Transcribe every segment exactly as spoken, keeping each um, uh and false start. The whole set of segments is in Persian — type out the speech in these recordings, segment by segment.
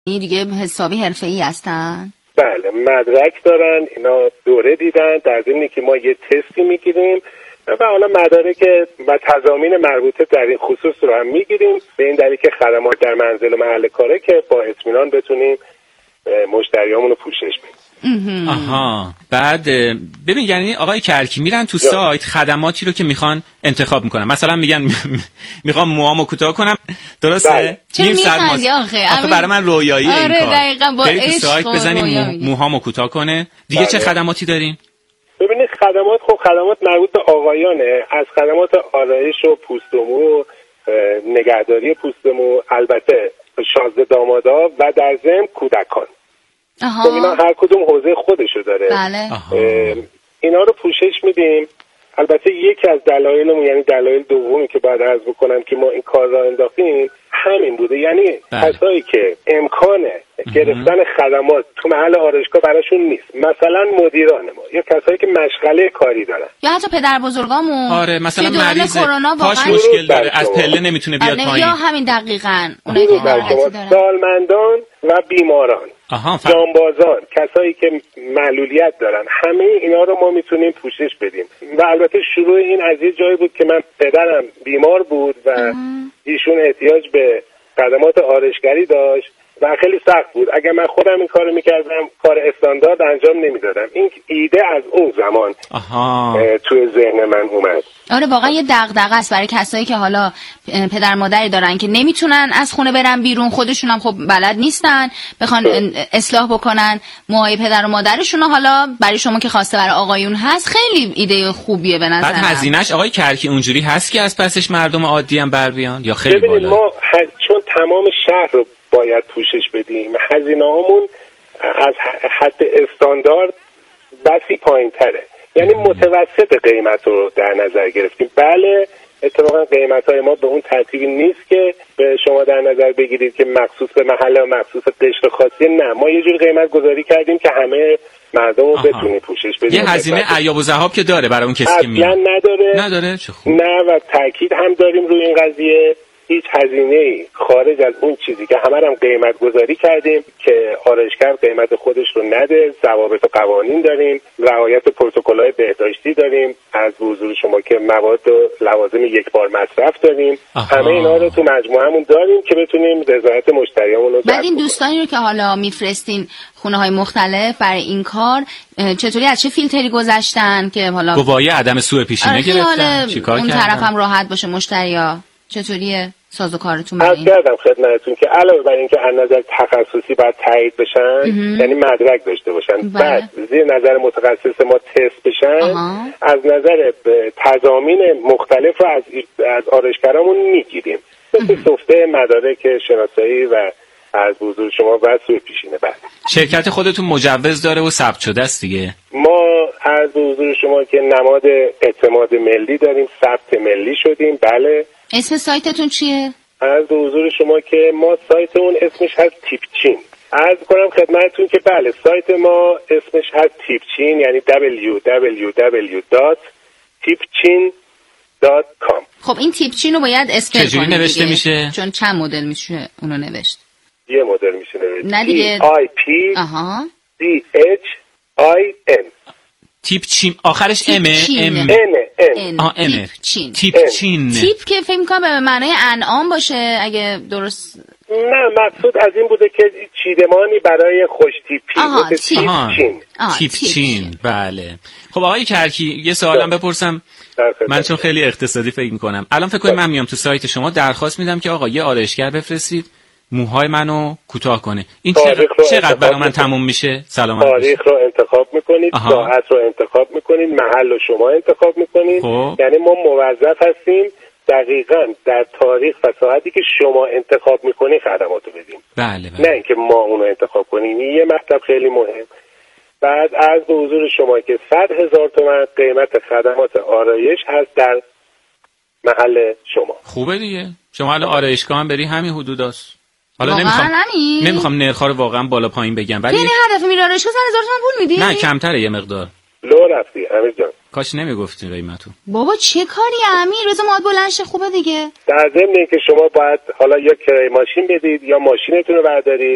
این دیگه حسابی حرفه‌ای هستن؟ بله، مدرک دارن، اینا دوره دیدن، در ضمنی که ما یه تستی میگیریم و حالا مدارک و تضامین مربوطه در این خصوص رو هم میگیریم، به این دلیل که خدمات در منزل و محل کاره که با اطمینان بتونیم مشتریامون رو پوشش بدیم. آها. بعد ببین یعنی آقای کرکی میرن تو سایت خدماتی رو که میخوان انتخاب میکنن، مثلا میگن میخوام موهامو کوتاه کنم، درسته؟ نیم ساعت آخه برای من رویایی آره این کار. دقیقاً با تو سایت بزنیم موهامو کوتاه کنه. دیگه چه خدماتی دارین؟ ببینید خدمات خب خدمات مربوط به آقایانه، از خدمات آرایش و پوست و مو، نگهداری پوست و مو، البته شازده دامادا و در ضمن کودکان. آها. اینا هر کدوم حوزه خودشو داره. بله. اینا رو پوشش میدیم. البته یکی از دلایلمون، یعنی دلایل دومی که باید عرض بکنم که ما این کار را انداختیم همین بوده، یعنی کسایی که امکان گرفتن خدمات تو محل آرایشگاه براشون نیست، مثلا مدیران ما یا کسایی که مشغله کاری دارن یا حتی پدر بزرگامون، آره مثلا مریض پاش مشکل داره از پله نمیتونه بیاد پایین، یا همین دقیقاً اونایی که ناراحتی دارن، سالمندان و بیماران، جانبازان، کسایی که معلولیت دارن، همه اینا رو ما میتونیم پوشش بدیم. و البته شروع این از یه جایی بود که من پدرم بیمار بود و ایشون احتیاج به خدمات آرایشگری داشت و خیلی سخت بود. اگر من خودم این کارو میکردم کار استاندارد انجام نمیدادم. این ایده از اون زمان توی ذهن من اومد. آره واقعا یه دغدغه است برای کسایی که حالا پدر مادری دارن که نمیتونن از خونه برن بیرون، خودشون هم خب بلد نیستن بخوان اصلاح بکنن موهای پدر و مادرشون. حالا برای شما که خواسته برای آقایون هست خیلی ایده خوبیه به نظرم. بعد هزینه‌اش آقای کرکی اونجوری هست که از پسش مردم عادی هم بر بیان یا خیلی بالا؟ ما چون تمام شهر رو باید پوشش بدیم، هزینه‌هامون از حد استاندارد بسی پایین‌تره، یعنی متوسط قیمت رو در نظر گرفتیم. بله اتفاقا قیمت‌های ما به اون ترتیبی نیست که به شما در نظر بگیرید که مخصوص به محله و مخصوص قشر خاصی، نه، ما یه جور قیمت گذاری کردیم که همه مردم رو بتونه پوشش بدیم. یه هزینه عیاب و ذهاب که داره برای اون کسی که میاد؟ نداره. نداره چه خوب. نه و تاکید هم داریم روی این قضیه، هیچ هزینه‌ای خارج از اون چیزی که همه هم قیمت گذاری کردیم که آرایشگر قیمت خودش رو نده، ضوابط و قوانین داریم، رعایت پروتکل‌های بهداشتی داریم، از حضور شما که مواد و لوازم یک بار مصرف داریم. آها. همه اینا رو تو مجموعه‌مون داریم که بتونیم رضایت مشتریامون رو. بعد این دوستانی رو که حالا میفرستین خونه‌های مختلف برای این کار چطوری از چه فیلتری گذشتن که حالا گواهی عدم سوء پیشینه گرفتن؟ چیکار کردن؟ اون طرف هم راحت باشه مشتریا. چطوریه سازوکارتون؟ از کردم خدمتتون که علاوه بر اینکه از نظر تخصصی باید تایید بشن، یعنی مدرک داشته باشن، بله. بعد زیر نظر متخصص ما تست بشن، آها. از نظر تضامین مختلف رو از از آرایشگرامون میگیریم، مثل سفته مدارک شناسایی و از حضور شما و سوء پیشینه. بعد شرکت خودتون مجوز داره و ثبت شده است دیگه؟ ما از حضور شما که نماد اعتماد ملی داریم، ثبت ملی شدیم. بله. اسم سایتتون چیه؟ از حضور شما که ما سایتمون اسمش هست تیپچین. عرض کنم خدمتتون که بله سایت ما اسمش هست تیپچین، یعنی دبلیو دبلیو دبلیو دات تیپچین دات کام. خب این تیپچین رو باید اسپل کنید. چجوری نوشته میشه؟ چون چند مدل میشه اونو نوشت؟ یه مدل میشه نوشت. نه دیگه. آی پی آها. دی اچ آی ان. تیپچین آخرش ام ام ام آ ام تیپچین. تیپچین. تیپ که فکر می‌کنم به معنای انعام باشه اگه درست. نه مقصود از این بوده که چیدمانی برای خوش تیپی. تیپچین. تیپچین. بله. خب آقای کرکی یه سوالم بپرسم، من چون خیلی اقتصادی فکر می‌کنم الان فکر کنم من میام تو سایت شما درخواست میدم که آقا یه آرایشگر بفرستید موهای منو کوتاه کنه، این چقدر چقدر برای من تموم میشه؟ سلامت تاریخ رو انتخاب میکنید، ساعت رو انتخاب میکنید، محل رو شما انتخاب میکنید. یعنی ما موظف هستیم دقیقاً در تاریخ و ساعتی که شما انتخاب میکنید خدمات رو بدیم. بله بله. نه اینکه ما اونو انتخاب کنیم. این یه مطلب خیلی مهم. بعد از به حضور شما که صد هزار تومان قیمت خدمات آرایش هست در محل شما. خوبه دیگه. شما الان آرایشگاه هم بری همین حدوداست. حالا نمیخوام نمیخوام نرخ‌ها رو واقعا بالا پایین بگم، ولی یعنی هر دفعه میری آرایشگاه صد هزار تومان پول میدی؟ نه کمتره یه مقدار. لو رفتی امیر جان. کاش نمیگفتی قیمتو. بابا چه کاری امیر؟ روز ماد بلندشه خوبه دیگه. در ضمن اینکه شما باید حالا یا کرایه ماشین بدید یا ماشینتون رو بردارید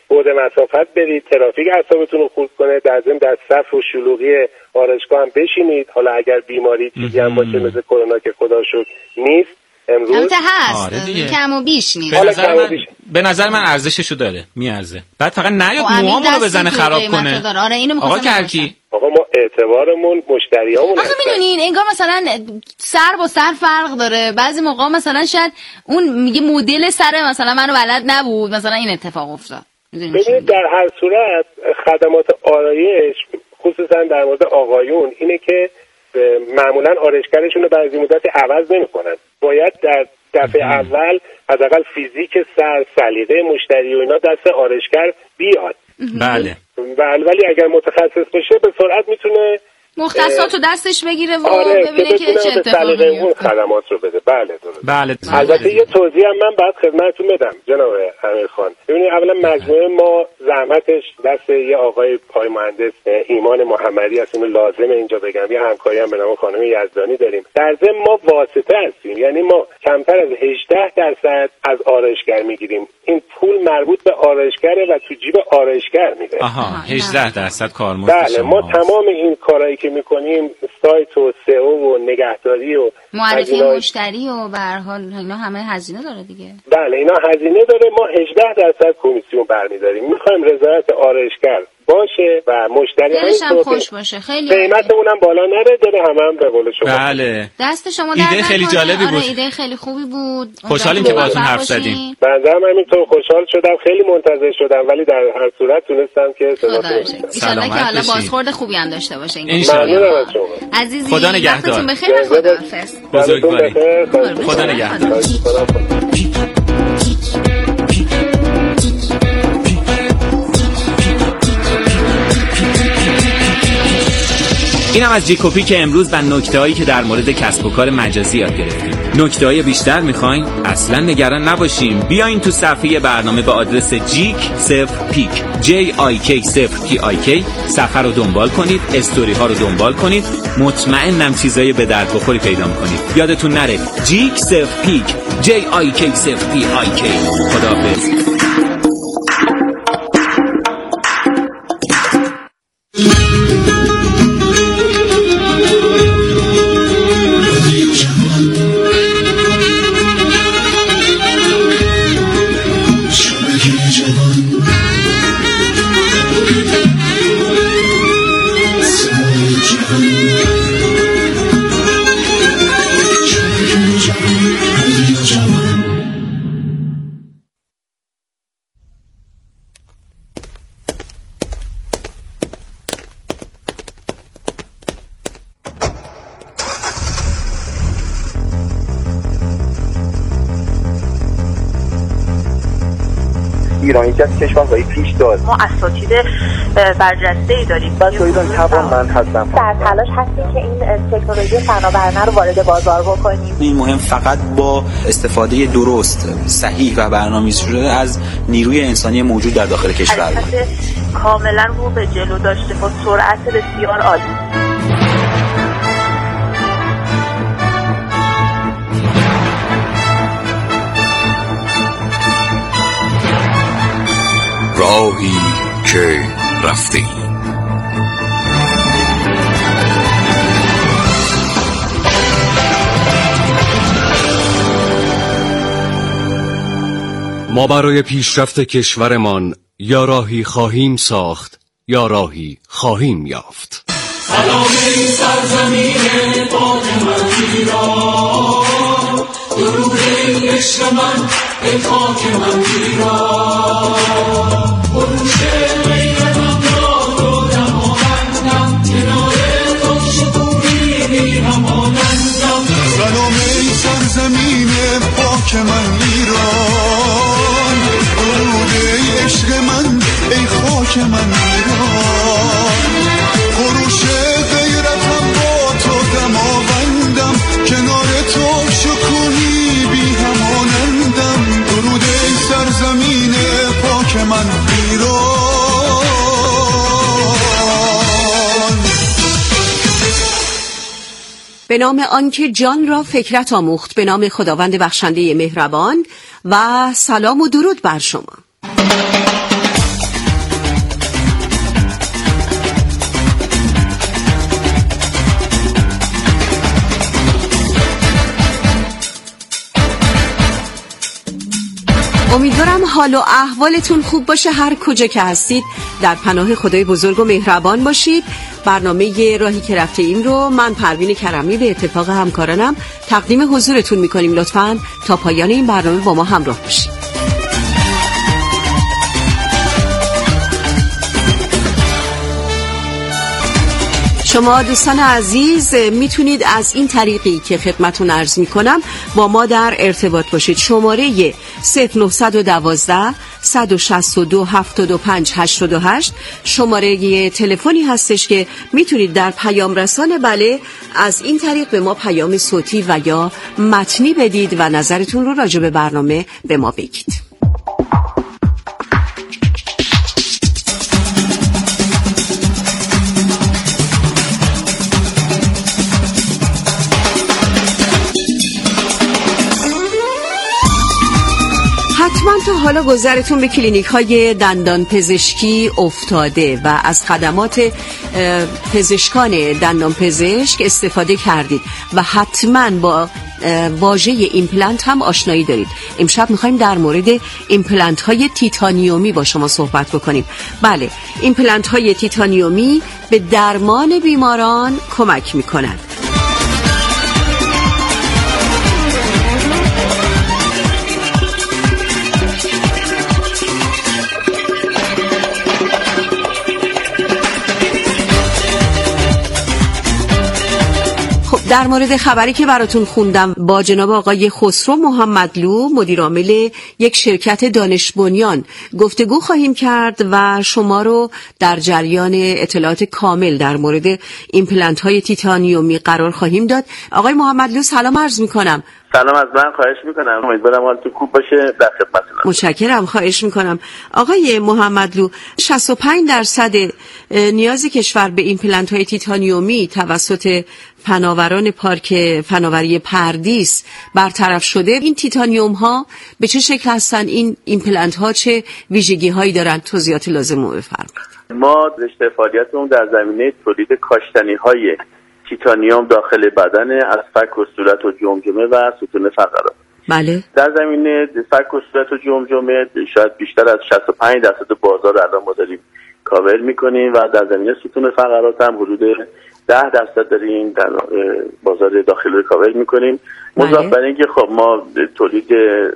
بعد مسافت برید، ترافیک اعصابتون رو خورد کنه، در ضمن در صف و شلوغی آرایشگاه هم بشینید. حالا اگر بیماری چیزی هم باشه مثل کرونا که خدا شکر نیست امروز، البته هست آره کم و بیش نیست. به نظر من به نظر من ارزششو داره، میارزه. بعد فقط نیاد موامون رو بزنه خراب کنه. آره اینو آقا کرکی آقا ما اعتبارمون مشتریامون آخه میدونین انگار مثلا سر با سر فرق داره. بعضی موقع مثلا شاید اون میگه مدل سر مثلا منو بلد نبود، مثلا این اتفاق افتاد. ببینید در هر صورت خدمات آرایش خصوصا در مورد آقایون اینه که معمولا آرایشگرشون رو بعضی مدتی عوض نمی‌کنن. باید در دفعه اول حداقل فیزیک سر، سلیقه مشتری و اینا دست آرایشگر بیاد. بله. ولی اگر متخصص بشه به سرعت میتونه مختصاتو دستش بگیره و آره ببینه که چه اتفاقی میفته. خدمات رو بده. بله درست. بله. البته یه توضیح هم من بعد خدمتتون بدم جناب امیرخان. ببینید اولا مجموعه ما زحمتش دست یه آقای پای مهندس ایمان محمدی است، اینو لازمه اینجا بگم. یه همکاری هم به نام خانم یزدانی داریم. در ضمن ما واسطه هستیم، یعنی ما کمتر از هجده درصد از آرایشگر میگیریم. این پول مربوط به آرایشگره و تو جیب آرایشگر میره. آها هجده درصد کارمزد. بله ما تمام این کارهایی که میکنیم، سایت و سئو و نگهداری و معرفی مشتری و به هر حال اینا همه هزینه داره دیگه. بله اینا هزینه داره. ما هجده درصد کمیسیون برمی‌داریم. میخوایم رضایت آرایشگر باشه و مشتری هم خوش باشه. خیلی قیمتمون هم بالا نره، داره همه هم به قول شما. بله دست شما در ایده خیلی جالبی بود. آره ایده خیلی خوبی بود. خوشحالیم که باهاتون حرف زدیم. بنده هم همینطور خوشحال شدم، خیلی منتظر شدم، ولی در هر صورت تونستم که صداتون رو بشنوم. ان شاءالله که حالا بازخورد خوبی هم داشته باشه این. ممنونم از شما عزیزی. خدا نگهدار. بخیر. خداحافظ. بزرگواری. خدا نگهدار. اینم از جیکوپی که امروز و نکته‌هایی که در مورد کسب و کار مجازی یاد گرفتیم. نکته‌های بیشتر میخواین؟ اصلا نگران نباشیم. بیاین تو صفحه برنامه با آدرس جیک صفر پیک جی آی کی صفر پی آی کی صفحه رو دنبال کنید، استوری ها رو دنبال کنید. مطمئنم چیزای به درد بخوری پیدا میکنید. یادتون نره جیک صفر پیک جی آی کی صفر پی آی کی. خداحافظ. ایران یکی از کشورهای پیش داد. ما اساتید برجسته‌ای داریم. بچه‌ها ایران توانمند هستن. در تلاش هستیم که این تکنولوژی فناورانه رو وارد بازار بکنیم. این مهم فقط با استفاده درست، صحیح و برنامه‌ریزی شده از نیروی انسانی موجود در داخل کشور. کاملا رو به جلو داشته با سرعت بسیار عالی. راهی که رفته ای. ما برای پیشرفت کشورمان یا راهی خواهیم ساخت یا راهی خواهیم یافت. سلام ای سرزمین پاک من ایران، درود ای عشق من ای خاک من ایران. خروش غیرتم را تو دماوندم، کنار تو شکوهی بی همانندم. سلام ای سرزمین پاک من ایران، درود ای عشق من ای خاک من ایران. خروش غیرتم با تو دماوندم، کنار تو شکوهی بی همانندم. درود ای سرزمین پاک من ایران. به نام آنکه جان را فکرت آموخت، به نام خداوند بخشنده مهربان، و سلام و درود بر شما. حال و احوالتون خوب باشه هر کجا که هستید. در پناه خدای بزرگ و مهربان باشید. برنامه راهی که رفته ایم رو من پروین کرمی به اتفاق همکارانم تقدیم حضورتون میکنیم. لطفاً تا پایان این برنامه با ما همراه باشید. شما دوستان عزیز میتونید از این طریقی که خدمتون عرض میکنم با ما در ارتباط باشید. شماره صفر نه یک دو صد و شصت و دو هفتاد و پنج هشتاد و هشت شماره تلفنی هستش که میتونید در پیام رسان بله از این طریق به ما پیام صوتی و یا متنی بدید و نظرتون رو راجع به برنامه به ما بگید. حتما تا حالا گذرتون به کلینیک های دندان پزشکی افتاده و از خدمات پزشکان دندان پزشک استفاده کردید و حتما با واژه ایمپلنت هم آشنایی دارید. امشب میخوایم در مورد ایمپلنت های تیتانیومی با شما صحبت بکنیم. بله، ایمپلنت های تیتانیومی به درمان بیماران کمک میکنند. در مورد خبری که براتون خوندم با جناب آقای خسرو محمدلو مدیر عامل یک شرکت دانش بنیان گفتگو خواهیم کرد و شما رو در جریان اطلاعات کامل در مورد ایمپلنت های تیتانیومی قرار خواهیم داد. آقای محمدلو سلام عرض میکنم. سلام از من، خواهش میکنم. امیدوارم حالتون خوب باشه. در خدمتتونم. متشکرم، خواهش میکنم. آقای محمدلو، شصت و پنج درصد نیازی کشور به ایمپلنت های تیتانیومی توسط فناوران پارک فناوری پردیس برطرف شده. این تیتانیوم ها به چه شکل هستن؟ این ایمپلنت ها چه ویژگی هایی دارن؟ توضیحات لازم رو بفرمایید. ما رشته فعالیتمون در زمینه تولید کاشتنی های تیتانیوم داخل بدن از فک و صورت و جمجمه و ستون فقرات. بله. در زمینه فک و صورت و جمجمه شاید بیشتر از شصت و پنج درصد بازار الان ما داریم کاور میکنیم و در زمینه ستون فقرات هم حدود ده درصد داریم در بازار داخلی رو کاور میکنیم. مضاف بر اینکه خب ما تولید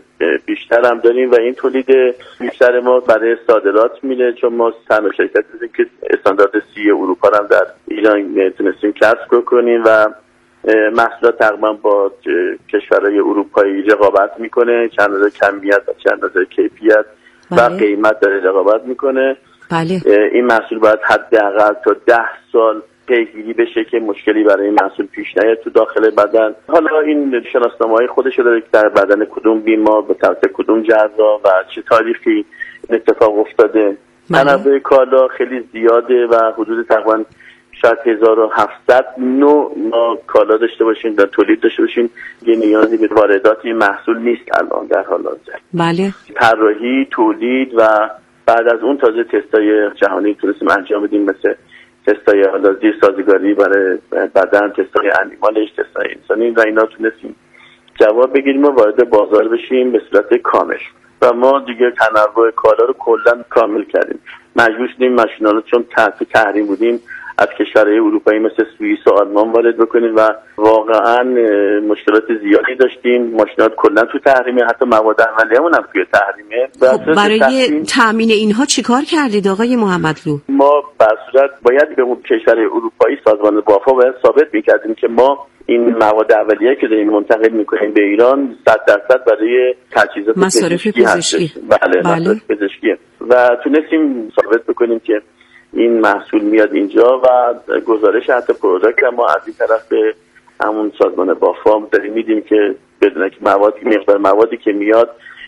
بیشتر هم داریم و این تولید بیشتر ما برای صادرات میره، چون ما تنها شرکتی هستیم که استاندارد سی اروپا هم در ایران تونستیم کسب کنیم و محصولات تقریبا با کشورهای اروپایی رقابت میکنه، چند اندازه کمیت و چند اندازه کیفیت و قیمت داره رقابت میکنه. بله. این محصول باید حداقل تا ده سال پیگیری بشه که مشکلی برای این محصول پیش نیاد تو داخل بدن. حالا این شناسنامه‌های خودش داره که در بدن کدوم بیمار به توسط کدوم جراح و چه تاریخی اتفاق افتاده. تنوع کالا خیلی زیاده و حدود تقریبا شاید هزار و هفتصد نوع ما کالا داشته باشیم در تولید داشته باشیم. یه نیازی به واردات این محصول نیست الان در حال حاضر. بله. طراحی، تولید و بعد از اون تازه تستای جهانی تونستیم انجام بدیم، مثل تستای حالا زیر سازگاری برای بدن، تستای انیمالش، تستای انسانی و اینا تونستیم جواب بگیریم و وارد بازار بشیم به صورت کامل و ما دیگه تنوع کالا رو کلا کامل کردیم. مجبور شدیم ماشینا چون تحت تحریم بودیم از کشورهای اروپایی مثل سوئیس و آلمان وارد بکنیم و واقعا مشکلات زیادی داشتیم. ماشینات کلا تو تحریمه، حتی مواد اولیه‌مون هم توی تحریمه. خب برای تامین اینها چیکار کردید آقای محمدلو؟ ما به صورت باید به اون کشورهای اروپایی سازمان بافا باید ثابت می‌کردیم که ما این مواد اولیه که داریم منتقل می‌کنیم به ایران صد درصد برای تجهیزات پزشکی پزشکی بله, بله. مصارف پزشکی و تونستیم ثابت بکنیم که این محصول میاد اینجا و گزارش حتی پروداکت ما از این طرف به همون سازمان بافا داریم میدیم که بدونه که موادی مقدار موادی که میاد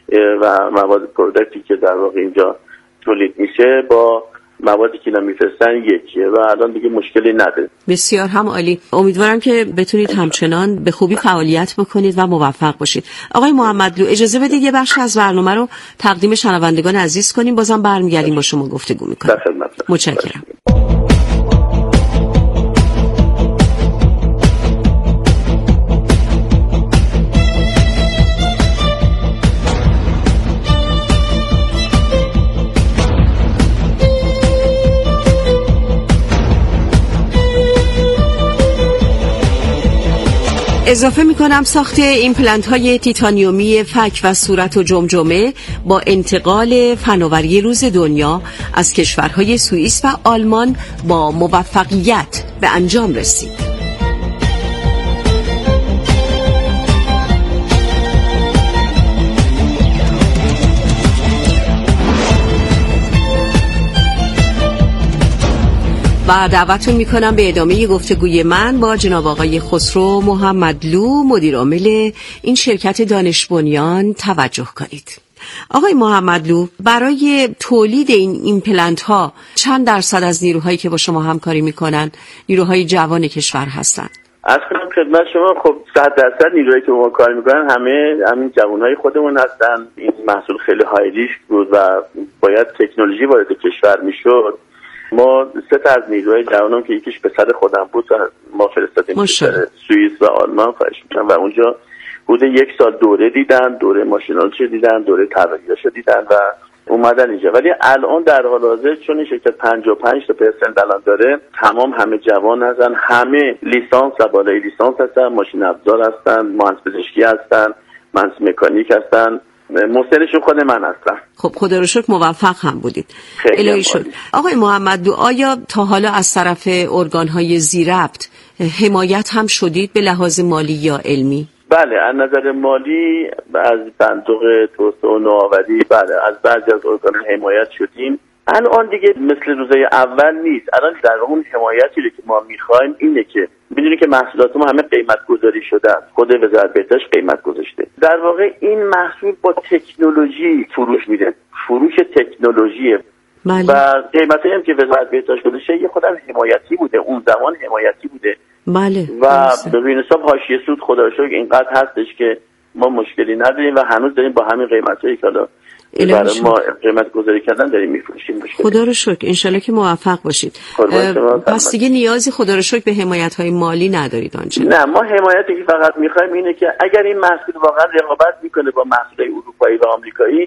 و مواد پروداکتی که در واقع اینجا تولید میشه با موادی که نمیفرستن یکیه و الان دیگه مشکلی نداره. بسیار هم عالی. امیدوارم که بتونید همچنان به خوبی فعالیت بکنید و موفق باشید. آقای محمدلو اجازه بدید یه بخش از برنامه رو تقدیم شنوندگان عزیز کنیم، بازم برمیگردیم با شما گفتگو میکنیم. متشکرم. اضافه میکنم ساخت ایمپلنت های تیتانیومی فک و صورت و جمجمه با انتقال فناوری روز دنیا از کشورهای سوئیس و آلمان با موفقیت به انجام رسید. و دعوتتون میکنم به ادامه گفتگوی من با جناب آقای خسرو محمدلو مدیر عامل این شرکت دانش بنیان توجه کنید. آقای محمدلو، برای تولید این ایمپلنت ها چند درصد از نیروهایی که با شما همکاری میکنن نیروهای جوان کشور هستن؟ از کنم خدمت شما، خب صد درصد نیروهایی که با ما کار میکنن همه همین جوانهای خودمون هستن. این محصول خیلی های ریسک بود و باید تکنولوژی وارد کشور میشد. ما سه تا از نیروهای جوانم که یکیش پسر خودم بود و ما فرستادیم سوئیس و آلمان خواهش میکنم و اونجا حدود یک سال دوره دیدن، دوره ماشینالش دیدن، دوره طراحیش دیدن و اومدن اینجا. ولی الان در حال حاضر چون این شرکت پنجاه و پنج تا پرسنت الان داره، تمام همه جوان هستن، همه لیسانس و بالای لیسانس هستن، ماشین افزار هستن، مهندس پزشکی هستن، مهندس مکانیک هستن، مسترشون خود من هستم. خب خدا رو شکر موفق هم بودید. الهی شد. آقای محمدلو، آیا تا حالا از طرف ارگان‌های ذی‌ربط حمایت هم شدید به لحاظ مالی یا علمی؟ بله، از نظر مالی از صندوق توسعه و نوآوری بله از بعضی از ارگان حمایت شدیم. الان دیگه مثل روزای اول نیست. الان در اون حمایتی که ما می‌خوایم اینه که می‌دونید که محصولات ما همه قیمت گذاری شدن. خود وزارت بهداشت قیمت گذاشته. در واقع این محصول با تکنولوژی فروش میده. فروش تکنولوژیه. بله. و قیمتی هم که وزارت بهداشت گذاشته یه خودم حمایتی بوده. اون زمان حمایتی بوده. بله. و ببین حساب حاشیه سود خدا رو شکر اینقدر هستش که ما مشکلی نداریم و هنوز داریم با همین قیمتایی که حالا برای ما قیمت گذاری کردن داریم میفروشیم. خدا رو شکر، انشالله که موفق باشید. پس دیگه نیازی خدا رو شکر به حمایت های مالی ندارید آنچه؟ نه، ما حمایتی که فقط میخوایم اینه که اگر این محصول واقعا رقابت میکنه با محصولای اروپایی و آمریکایی،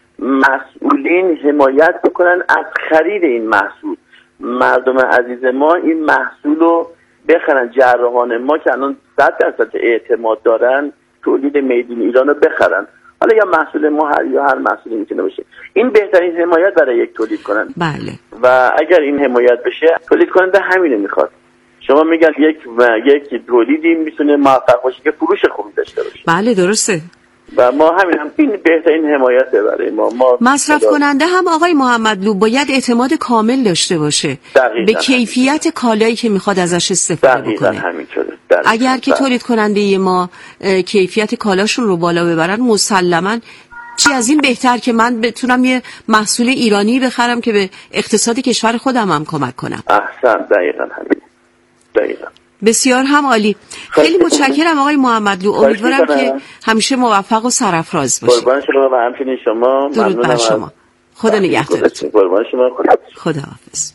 مسئولین حمایت بکنن از خرید این محصول. مردم عزیز ما این محصول رو بخرن، جراحان ما که الان صد درصد اعتماد دارن تولید میدین ایران رو بخرن. حالا یا محصول ما هر یا هر محصولی میتونه باشه. این بهترین حمایت برای یک تولید کننده. بله. و اگر این حمایت بشه، تولید کننده همینو میخواد. شما میگن یک یک تولیدی میتونه موفق باشه که فروش خوبی داشته باشه. بله درسته. و ما همین هم این بهترین حمایته برای ما. ما مصرف کننده هم آقای محمدلو باید اعتماد کامل داشته باشه به کیفیت کالایی که میخواد ازش استفاده بکنه. همینطوره. اگر که تولید کننده ما کیفیت کالاشون رو بالا ببرن، مسلماً چی از این بهتر که من بتونم یه محصول ایرانی بخرم که به اقتصاد کشور خودم هم کمک کنم. احسن، دقیقاً همین. دقیقاً. بسیار هم عالی. خیلی متشکرم آقای محمدلو. امیدوارم که همیشه موفق و سرفراز باشید. قربان شما و همچنین شما. درود بر شما. خدا نگهدارتون. قربان شما. خدا حافظ.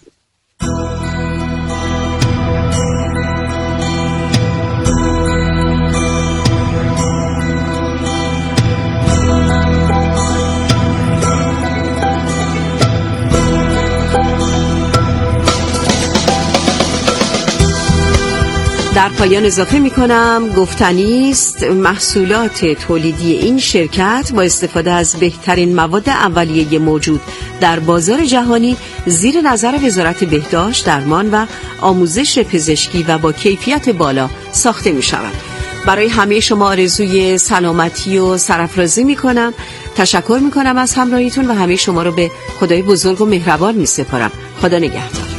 در پایان اضافه می کنم گفتنی است محصولات تولیدی این شرکت با استفاده از بهترین مواد اولیه موجود در بازار جهانی زیر نظر وزارت بهداشت، درمان و آموزش پزشکی و با کیفیت بالا ساخته می شود. برای همه شما آرزوی سلامتی و سرافرازی می کنم. تشکر می کنم از همراهیتون و همه شما رو به خدای بزرگ و مهربان می سپارم. خدا نگهدار.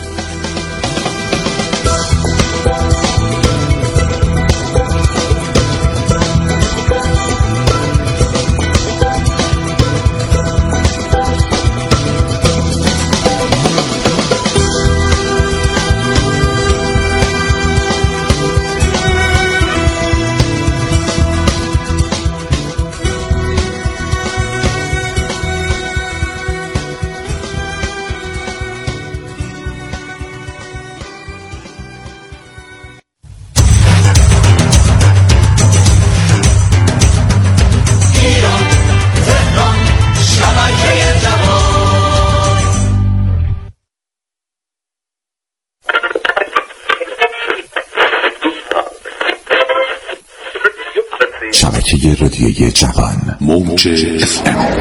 شبکه رادیویی جوان موج اف ام.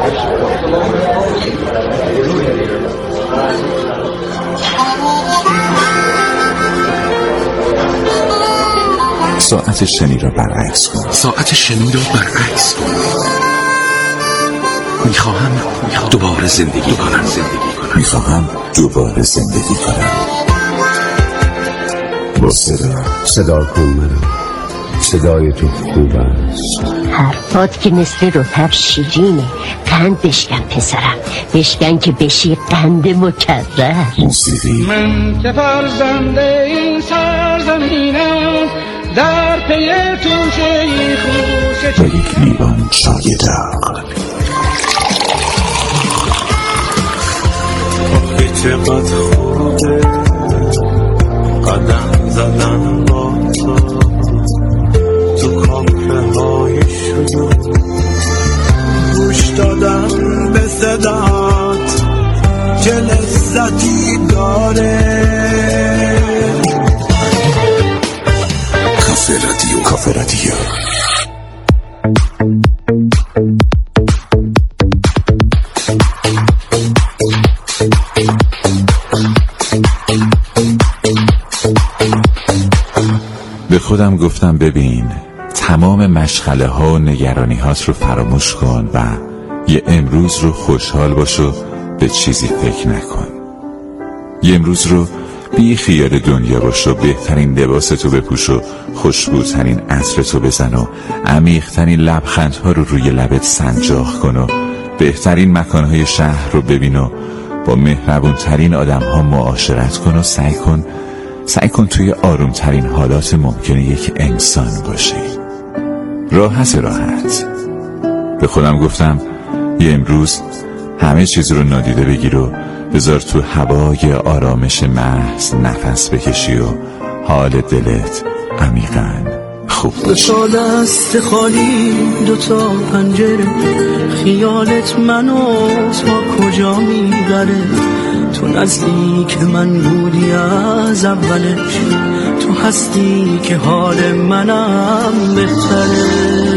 ساعت شنی را برعکس کن. ساعت شنی را برعکس کن. میخواهم دوباره زندگی کنم. میخواهم دوباره زندگی کنم. با صدا صدا کن منو. صدای تو خوب است. حرفات که مثل رطب شیرینه. قند بشکن پسرم، بشکن که بشی قند مکرر. موسیقی. من که فرزنده این سرزمینم، در پی توشه خوش و یک لیوان چای داغ. آخه چقدر خوبه قدم زدن با تو تو کافه های شروع، گوش دادن به صدات چه لذتی داره. کافه رادیو. کافه رادیو. به خودم گفتم ببین، تمام مشغله ها و نگرانی هات رو فراموش کن و یه امروز رو خوشحال باش و به چیزی فکر نکن. یه امروز رو بی خیال دنیا باش و بهترین لباس تو بپوش و خوشبوترین عطر تو بزن و عمیق‌ترین لبخندها رو روی لبت سنجاق کن و بهترین مکانهای شهر رو ببین و با مهربونترین آدمها معاشرت کن و سعی کن سعی کن توی آرومترین حالات ممکنه یک انسان باشی. راحت راحت. به خودم گفتم یه امروز همه چیز رو نادیده بگیر و بذار تو هوای آرامش محض نفس بکشی و حال دلت عمیقاً خوب باشه. دو تا دست خالی، دو تا پنجره، خیالت منو تا کجا میبره. تو نزدیک من بودی از اولش، تو هستی که حال منم بهتره.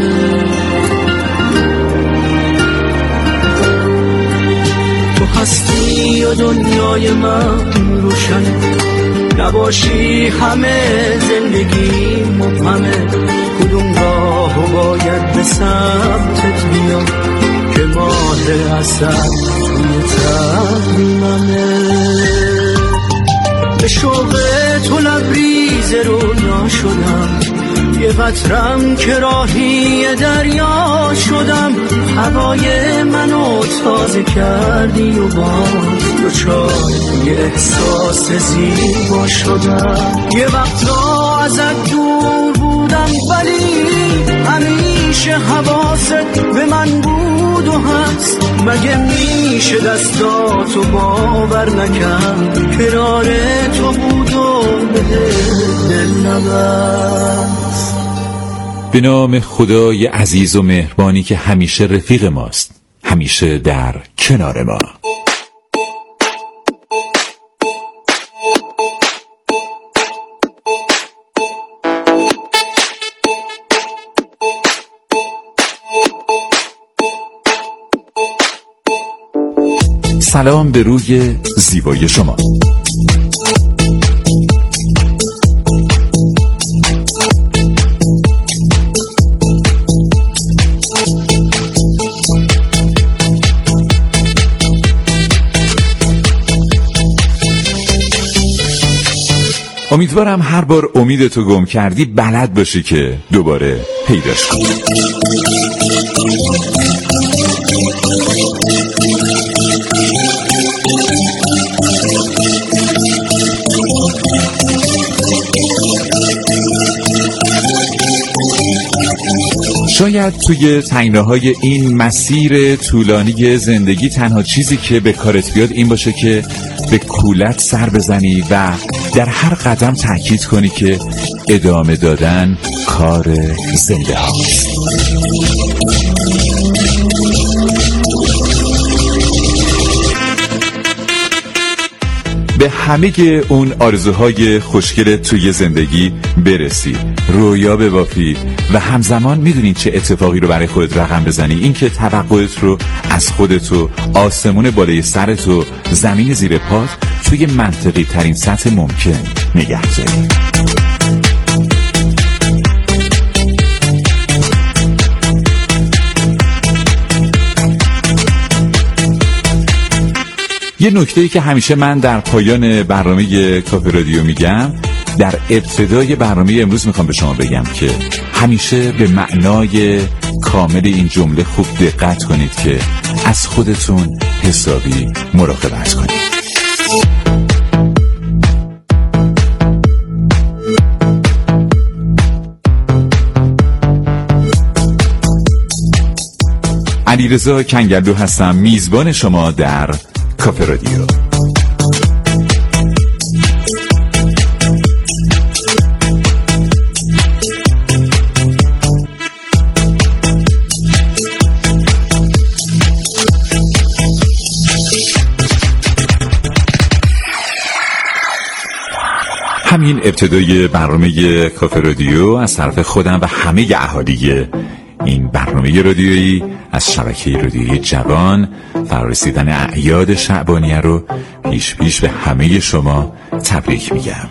تو هستی و دنیای من روشنه، نباشی همه زندگی مبهمه. کدوم راهو باید به سمتت بیام که ماه اثر توی تقویممه. به شوق تو لبریز رویا شدم، یه قطرم که راهی دریا شدم. هوای منو تازه کردی و باز دوچار یه احساس زیبا شدم. یه وقتا ازت دور بودم ولی همیشه حواست به من بود و هست. مگه میشه دستاتو باور نکرد، کنار تو بود و به دل نبست. به نام خدای عزیز و مهربانی که همیشه رفیق ماست، همیشه در کنار ما. سلام به روی زیبای شما. امیدوارم هر بار امیدتو گم کردی بلد باشی که دوباره پیداش کنی. شاید توی تنگناهای این مسیر طولانی زندگی تنها چیزی که به کارت بیاد این باشه که به کولت سر بزنی و در هر قدم تأکید کنی که ادامه دادن کار زنده هاست. به همه اون آرزوهای خوشگل توی زندگی برسی، رویا ببافی و همزمان میدونین چه اتفاقی رو برای خودت رقم بزنی، این که توقعت رو از خودت و آسمون بالای سرت و زمین زیر پات توی منطقی ترین سطح ممکن نگه داری. یه نکته‌ای که همیشه من در پایان برنامه کافه رادیو میگم، در ابتدای برنامه امروز میخوام به شما بگم که همیشه به معنای کامل این جمله خوب دقت کنید که از خودتون حسابی مراقبت کنید. علیرضا کنگرلو هستم، میزبان شما در کافه رادیو. همین ابتدای برنامه کافه رادیو از طرف خودم و همه اهالی این برنامه رادیویی از شبکه رادیویی جوان فرارسیدن اعیاد شعبانیه رو پیش پیش به همه شما تبریک میگم.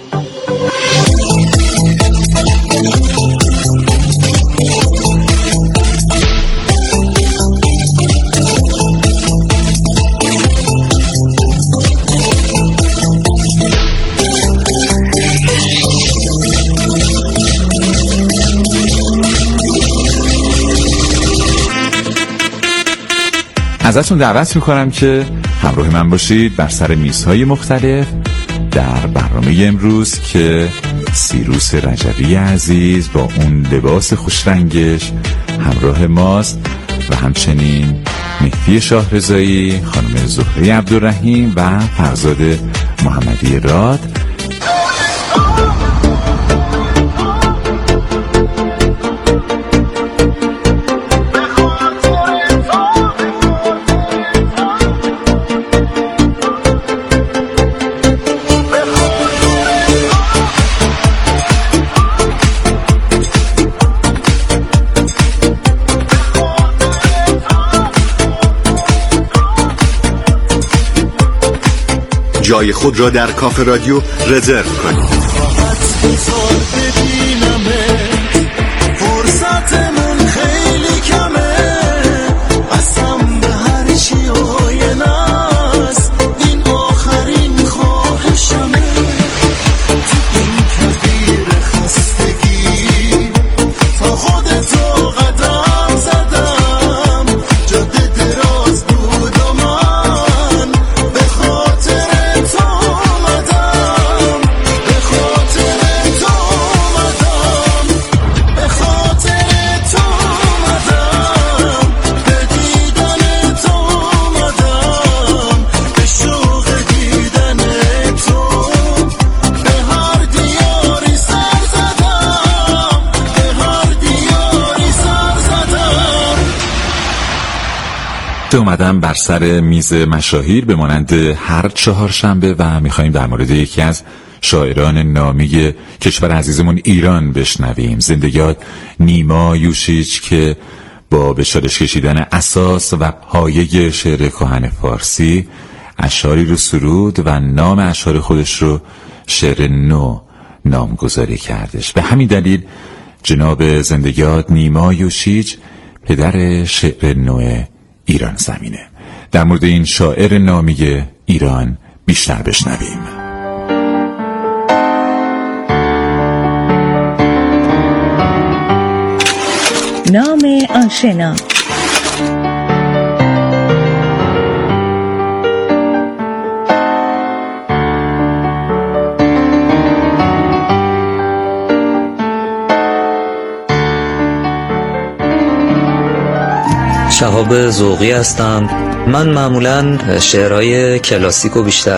ازتون دعوت میکنم که همراه من باشید بر سر میزهای مختلف در برنامه امروز که سیروس رجبی عزیز با اون لباس خوشرنگش همراه ماست و همچنین مهدی شاهرضایی، خانم زهره عبدالرحیم و فرزاد محمدی راد. جای خود را در کافه رادیو رزرو کنید. فرصتمون خیلی کمه، قسم به هر چی آیناست، این آخرین خواهشمه. این کبیر خستگی تا خودتو قدم زدم، جاده دراز بود و من به خاطر اومدم بر سر میز مشاهیر به مانند هر چهارشنبه و میخواییم در مورد یکی از شاعران نامی کشور عزیزمون ایران بشنویم. زنده یاد نیما یوشیج که با به چالش کشیدن اساس و پایه شعر کهن فارسی اشعاری رو سرود و نام اشعار خودش رو شعر نو نامگذاری کردش. به همین دلیل جناب زنده یاد نیما یوشیج پدر شعر نو ایران زمینه. در مورد این شاعر نامی ایران بیشتر بشنویم. نام آشنا. شهاب ذوقی هستم. من معمولا شعرهای کلاسیک رو بیشتر